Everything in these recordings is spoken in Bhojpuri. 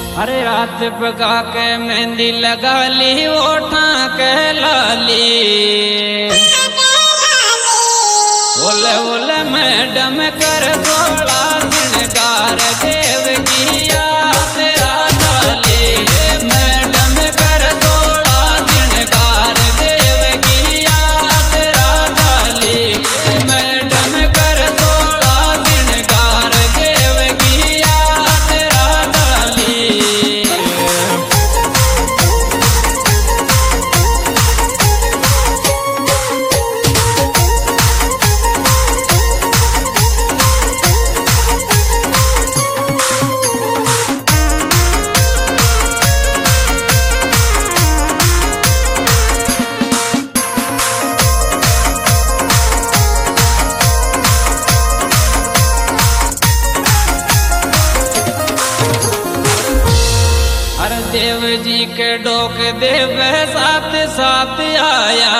अरे रात पका के मेहंदी लगा ली ओठा के लाली। बोले बोले मैडम कर थोड़ा दिनकार देव किया तेरा डाली। मैडम कर थोड़ा दिनकार देव किया तेरा डाली। मैडम कर थोड़ा दिनकार देव किया तेरा डाली। देव जी के डोक देव साथ साथ आया।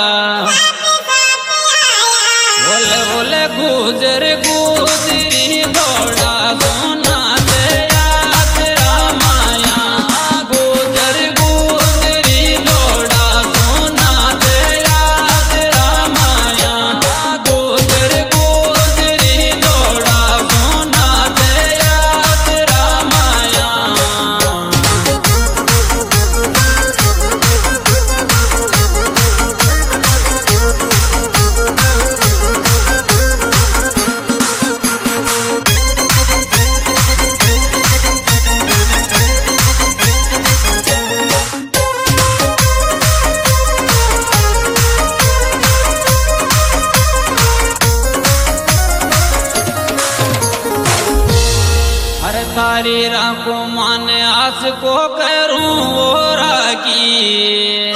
बोले बोले गुजर गुजरी दौड़ा सोना तेरा तेरा माया। गुजर गुजरी दौड़ा सोना तेरा तेरा माया। गुजर गुजरी दौड़ा सोना तेरा तेरा माया। तारी राखो माने आस को करूं और की।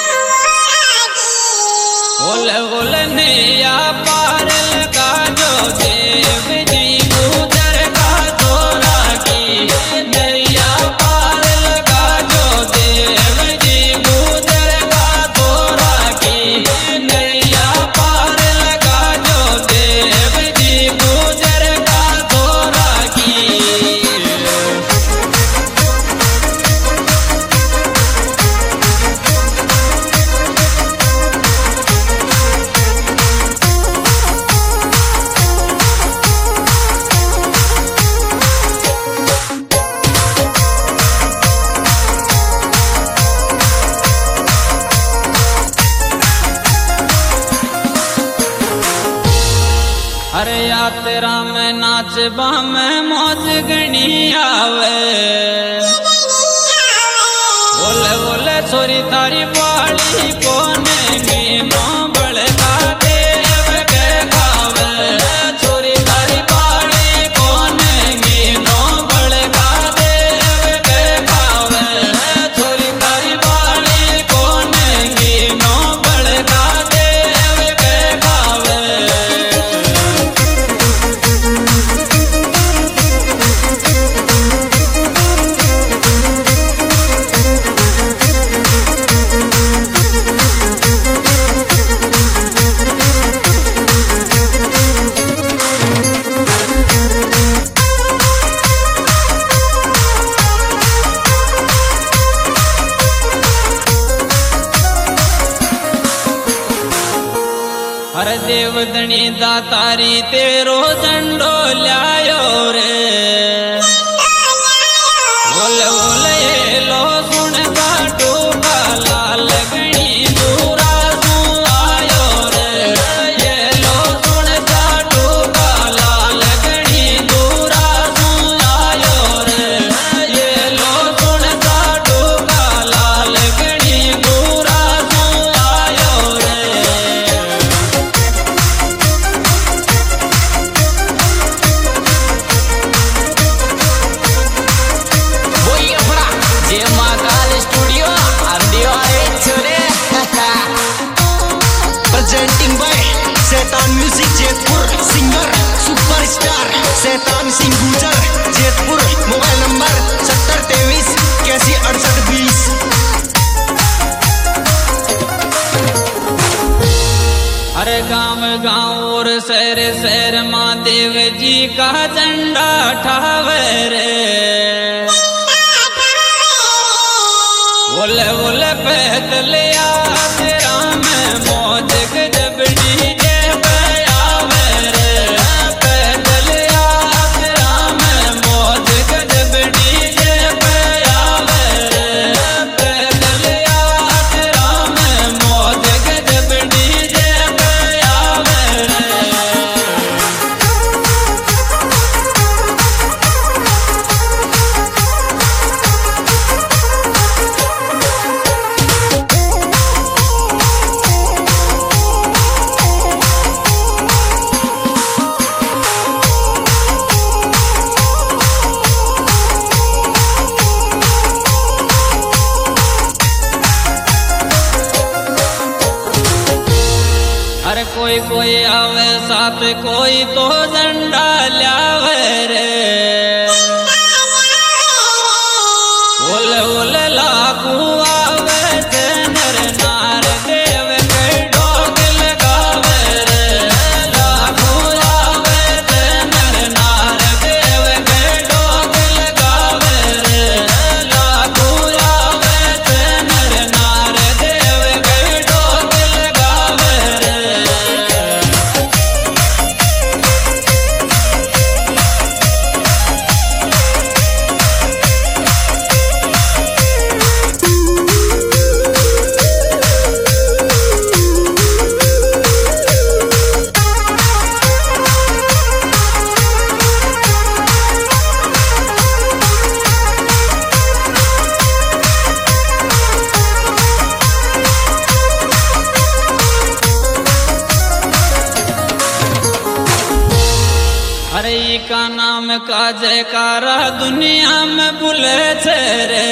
बोले बोले नैया पार लगा जो देव जी गुजर का तोरा की। नैया पार लगा जो देव जी गुजर का तोरा की। नैया पार लगा जो देव जी गुजर का तोरा की। अरे यात्रा में नाचबा में मौज गणी आवे। बोले बोले छोरी तारी पाली कोने मीनो बड़का देव के गावे। छोरी तारी पाली कोने मीनो बड़का देव के गावे। छोरी तारी पाली कोने मीनो बड़का देव के गावे। हर देवदनी दातारी तेरो झंडो ल्यायो रे। बोले बोले लो सुन काटू का लाल गणी दूरा तू आयो रे। ये लो सुन काटू का लाल गणी दूरा तू आयो रे। ये लो सुन काटू का लाल गणी दूरा तू आयो रे। Presenting by Setan Music Jetpur, singer superstar Setan Singh Gujar Jetpur। Mobile number 7023 816820। अरे गांव गांव और शहर शहर महादेव जी का झंडा ठावे रे। बोले पैदल यात्रा में मौज गजब डीजे पे आवे रे। पैदल यात्रा में मौज गजब डीजे पे आवे रे। पैदल यात्रा में मौज गजब डीजे पे आवे रे। अरे कोई कोई आवे साथ कोई तो झंडा ल्यावे रे। ओले ओले लाखू आवे थे नर नार देव के डोग लगावे रे। लाखू आवे थे नर नार देव के डोग लगावे रे। लाखू आवे थे नर नार देव के डोग लगावे रे। अरे ई का नाम का जयकारा दुनिया में बुले छे रे।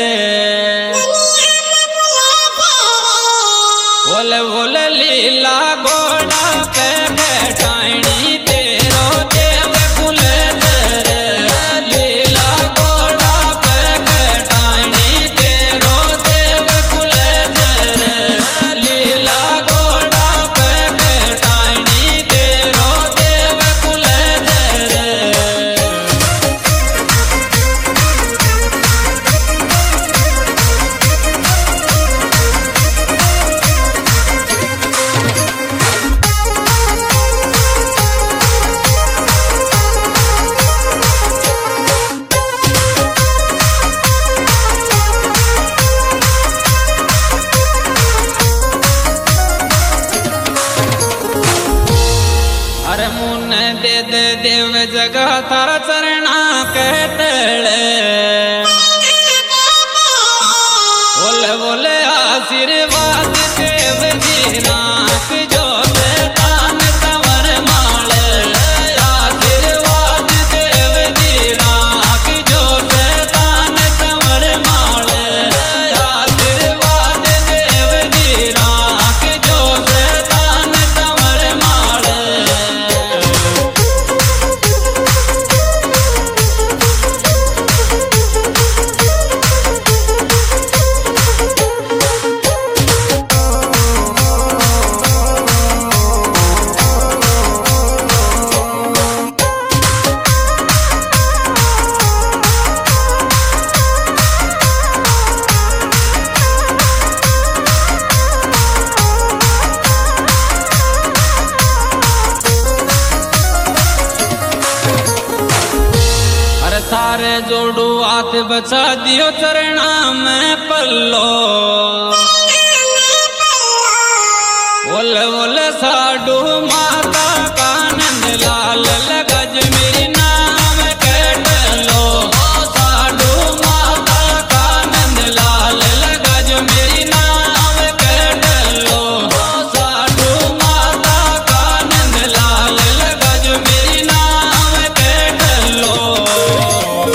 बोले बोले लीला घोड़ा पे बैठाणी तेरो देव बुले छे रे। लीला घोड़ा पे बैठाणी तेरो देव बुले छे रे। लीला घोड़ा पे बैठाणी तेरो देव बुले छे रे। अरे मुन्ने दे दे देव जगह थारा चरणा के तले। बोले बोले आशीर्वाद देव जी राख जो तान कंवर माले। आशीर्वाद देव जी राख जो तान कंवर माले। आशीर्वाद देव जी राख जो तान कंवर माले। अरे थारे जोड़ू हाथ बचा दियो चरणा में पल्लो। बोले बोले साडू